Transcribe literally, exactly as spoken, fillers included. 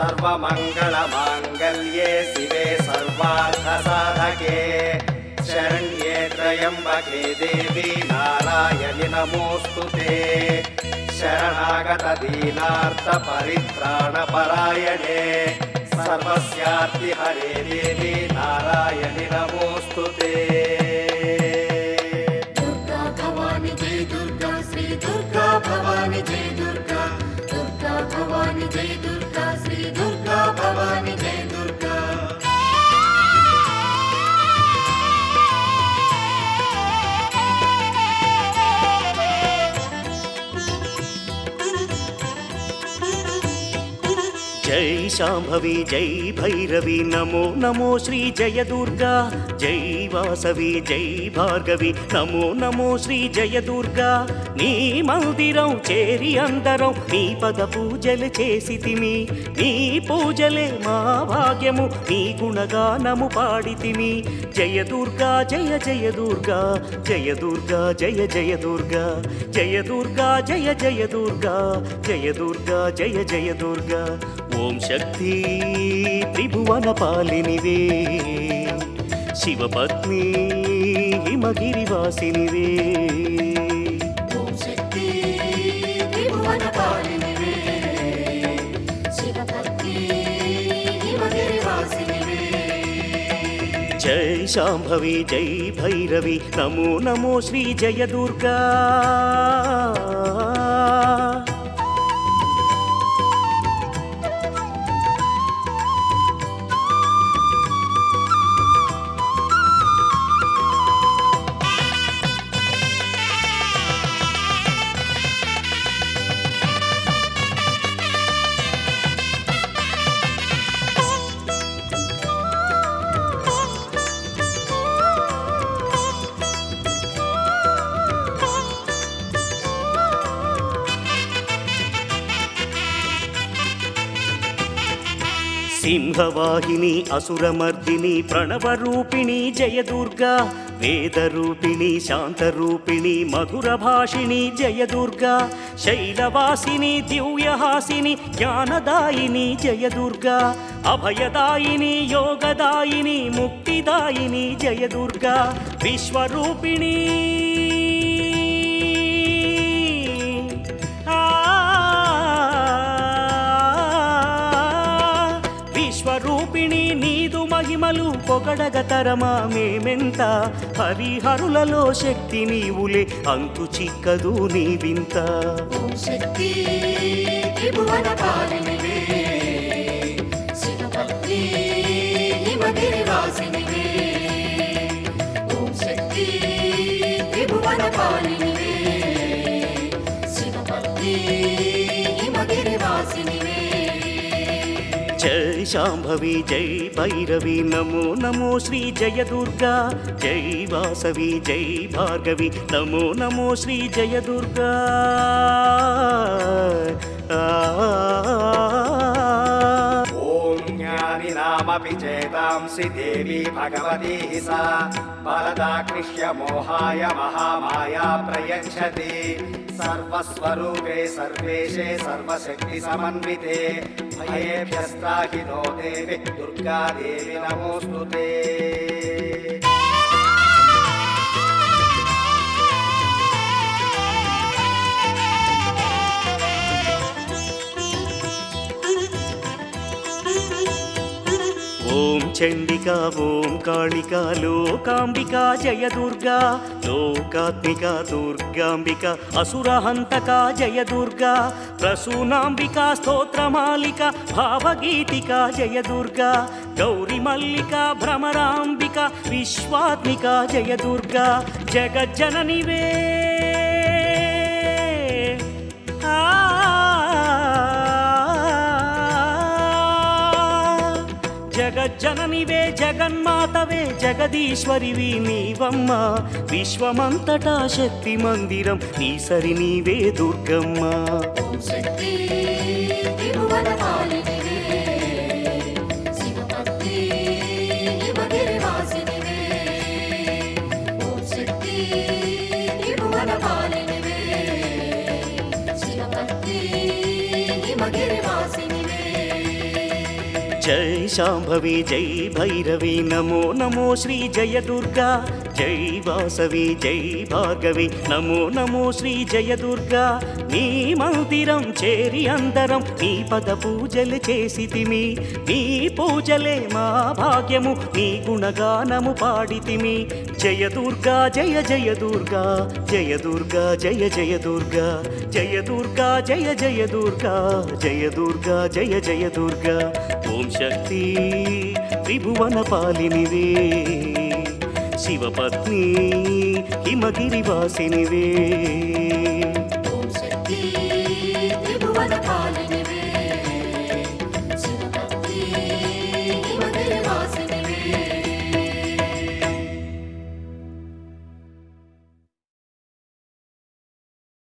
सर्वमङ्गलमाङ्गल्ये शिवे सर्वार्थसाधके शरण्ये त्र्यम्बके देवी नारायणि नमोऽस्तुते शरणागतदीनार्तपरित्राणपरायणे सर्वस्यार्तिहरे देवी नारायणि नमोऽस्तुते दुर्गा भवानी जय दुर्गा श्री दुर्गा भवानी जय दुर्गा दुर्गा भवानी जय दुर्गा श्री दुर्गा भवानी जय दुर्गा जय शांभवी जय भैरवी नमो नमो श्री जय दुर्गा जय वासवी जय भार्गवी नमो नमो श्री जय दुर्गा नी मंदिरं చేరి అందరం నీ పద పూజలు చేసితిమి నీ పూజలే మా భాగ్యము నీ గుణగానము పాడితిమి జయ దుర్గా జయ జయ దుర్గా జయ దుర్గా జయ జయ దుర్గా జయ దుర్గా జయ జయ దుర్గా జయ దుర్గా జయ జయ దుర్గా ఓం శక్తి త్రిభువన పాలినివే శివపత్ని హిమగిరివాసినివే ఓం శక్తి త్రిభువన పాలినివే శివపత్ని హిమగిరివాసినివే జై శాంభవి జై భైరవి నమో నమో శ్రీ జయ దుర్గా సింహవాహిని అసురమర్దిని ప్రణవరూపిణి జయ దుర్గా వేదరూపిణి శాంతరూపిణి మధురభాషిణి జయ దుర్గా శైలవాసిని దివ్యహాసిని జ్ఞానదాయిని జయ దుర్గా అభయదాయిని యోగదాయిని ముక్తిదాయిని జయ దుర్గా విశ్వరూపిణి విశ్వరూపిణి నీదు మహిమలు పొగడగతరమా మేమెంత హరిహరులలో శక్తి నీవులే అంతు చిక్కదు నీ వింత ఓం శక్తి త్రిభువన పాలినివే శివపత్ని హిమగిరివాసినివే ఓం శక్తి త్రిభువన పాలినివే శివపత్ని హిమగిరివాసినివే జై శాంభవి జై భైరవి నమో నమో శ్రీ జయ దుర్గా జై వాసవి జై భార్గవి నమో నమో శ్రీ జయ దుర్గా ఓం జ్ఞానినామపి చేతాంసి దేవి భగవతి सा బలదాకృష్య మోహాయ మహామాయా ప్రయచ్చతి सर्वस्वरूपे सर्वेशे सर्वशक्ति समन्विते भयेभ्यस्त्राहि नो देवी दुर्गा देवी नमोस्तुते ఓం చండికా ఓం కాళికా లోకాంబికా జయ దుర్గా లోకాత్మిక దుర్గాంబిక అసురహంతక జయ దుర్గా ప్రసూనాంబికా స్తోత్రమాలిక భావగీతిక జయ దుర్గా గౌరి మల్లిక భ్రమరాంబిక విశ్వాత్మిక జయ దుర్గా జగజ్జననివే జగజ్జననివే జగన్మాతవే జగదీశ్వరివి నీవమ్మ విశ్వమంతటా శక్తి మందిరం నీ సరి నీవే దుర్గమ్మ ఓం శక్తి త్రిభువన పాలినివే శివపత్ని హిమగిరివాసినివే ఓం శక్తి త్రిభువన పాలినివే శివపత్ని హిమగిరివాసినివే జై శాంభవి జై భైరవి నమో నమో శ్రీ జయ దుర్గా జై వాసవి జై భార్గవి నమో నమో శ్రీ జయ దుర్గా నీ మందిరం చేరి అందరం నీ పద పూజలు చేసితిమి నీ పూజలే మా భాగ్యము నీ గుణగానము పాడితిమి జయ దుర్గా జయ జయ దుర్గా జయ దుర్గా జయ జయ దుర్గా జయ దుర్గా జయ జయ దుర్గా జయ దుర్గా జయ జయ దుర్గా ఓం శక్తి త్రిభువన పాలినివే శివపత్ని హిమగిరివాసినివే